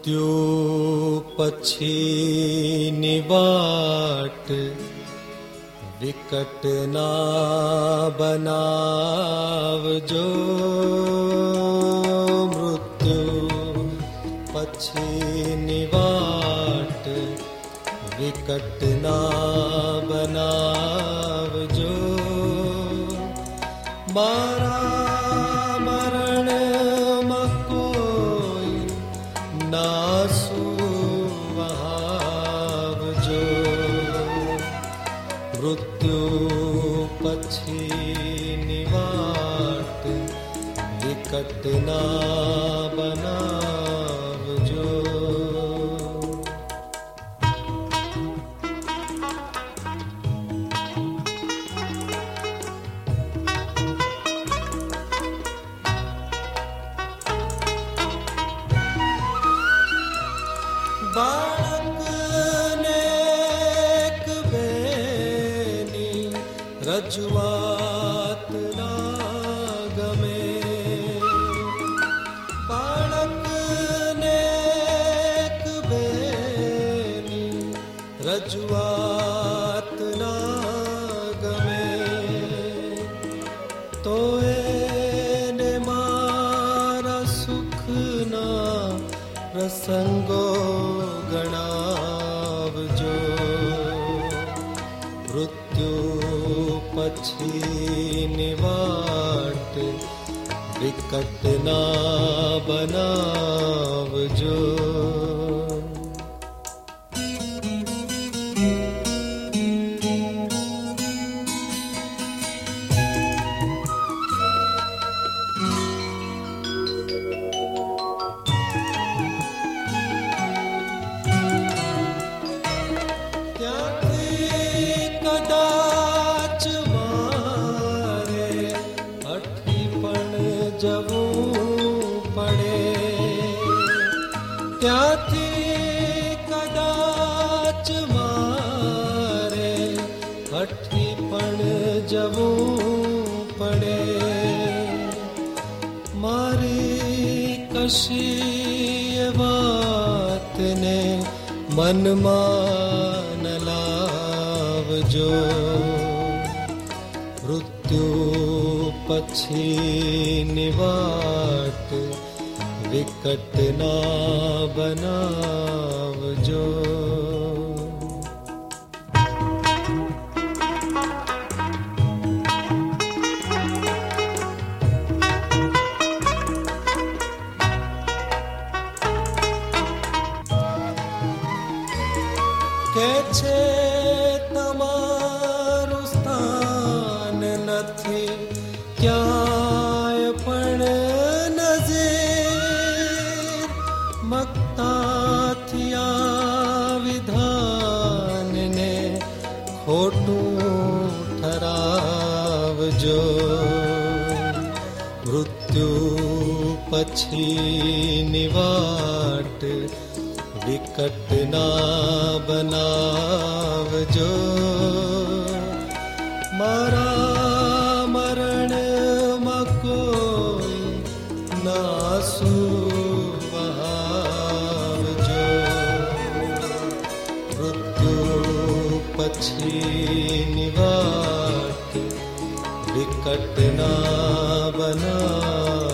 मृत्यु पछीनी वाट विकट ना बनावजो। मृत्यु पछीनी वाट विकट ना बनावजो। मारा मरण में कोई नासु वहावजो। मृत्यु पछीनी वाट विकट ना बनावजो। बालक नेक बेनी रजुआत ना गमे। बालक नेक बेनी रजुआत ना गमे। तो एने मारा सुख ना प्रसंगो गणावजो। मृत्यु पछीनी वाट विकट ना बनावजो। कदाच मारे अठी पण जवूं पड़े। त्याथी कदाच मारे अठी पण जवूं पड़े। मारी कशी बात ने मन मान लावजो। मृत्यु पछीनी वाट विकट ना बनावजो। के छे तमारू स्थान नथी क्याय पण नज़ीर। मक्ता थिया विधान ने खोटूं ठरावजो। मृत्यु पछीनी वाट विकट ना बनावजो। मारा मरण में कोई नासु वहावजो। मृत्यु पछीनी वाट विकट ना बनावजो।